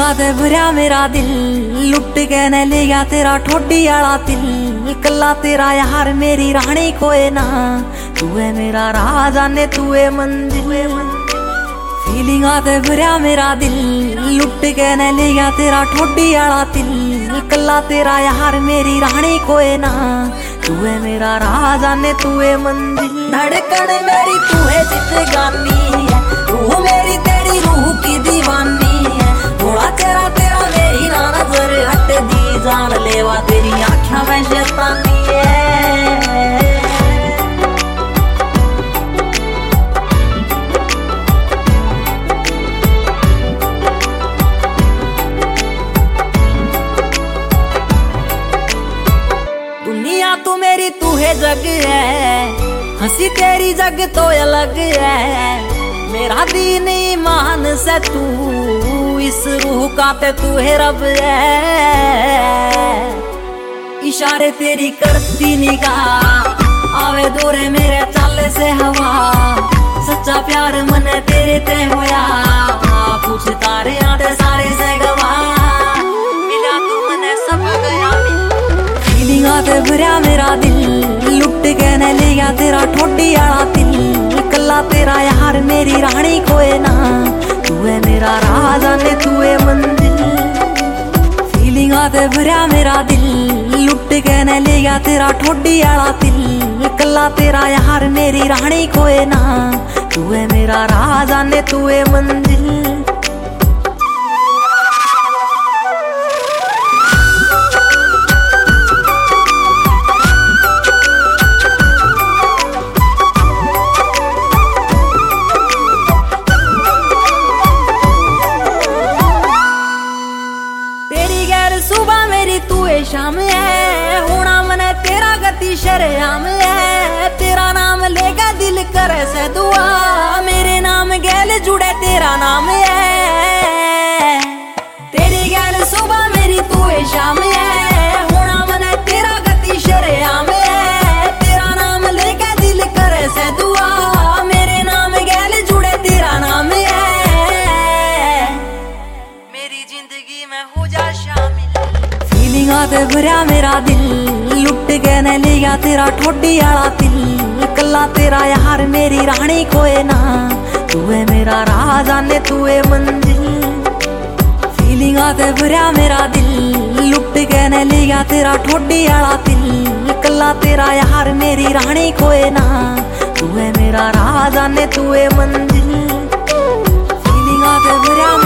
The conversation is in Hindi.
फीलिंगा ते भरया मेरा दिल, लुट के न ले गया तेरा ठोडी आला दिल। कल्ला तेरा यार मेरी रानी कोई ना, तू है मेरा राजा ने तू है मंजिल। फीलिंगा ते भरया मेरा दिल, लुट के न ले गया तेरा ठोडी आला दिल। कल्ला तेरा यार मेरी रानी कोई ना, तू है मेरा राजा ने तू है मंजिल। धड़कन मेरी तू है जिंदगानी है, रूह मेरी तेरी रूह की दीवानी है। थोड़ा तेरा तेरा मेरी ना नजर हट दी, जान लेवा तेरी आँखों में शैतानी है। दुनिया तू मेरी तू है जग है, हंसी तेरी जग तो अलग है। मेरा दीन ईमान से तू, इस रूह का ते तू है रब है। इशारे तेरी करती निगाह, आवे दूरे मेरे चाले से हवा। सच्चा प्यार मन तेरे ते होया, पूछ तारे आते सारे से गवा। मिला तू मने सब गया। फीलिंगा ते भरया मेरा दिल, लुट के न ले गया तेरा ठोडी आला दिल। कल्ला तेरा यार मेरी रानी कोई ना, तू है मेरा राजा ने तू है मंजिल। फीलिंगा ते भरया मेरा दिल, लुट के न ले गया तेरा ठोडी आला दिल। कल्ला तेरा यार मेरी रानी कोई ना, तू है मेरा राजा ने तू है मंजिल। सुबह मेरी तू है शाम है, होना मने तेरा गति शरेआम है। तेरा नाम लेगा दिल करे से दुआ, मेरे नाम गैल जुड़े तेरा नाम है। तेरी गैल सुबह मेरी तू है शाम है, होना मने तेरा गति शरेआम है। तेरा नाम लेगा दिल करे से दुआ, मेरे नाम गैल जुड़े तेरा नाम है। मेरी जिंदगी में हो जा शामिल। फीलिंगा ते भरया मेरा दिल, लुट के न ले गया तेरा ठोडी आला दिल। कल्ला तेरा यार मेरी रानी कोई ना, तू है मेरा राजा ने तू है मंजिल। फीलिंगा ते भरया मेरा दिल, लुट के न ले गया तेरा ठोडी आला दिल। कल्ला तेरा यार मेरी रानी कोई ना, तू है मेरा राजा ने तू है मंजिल। फीलिंगा ते भरया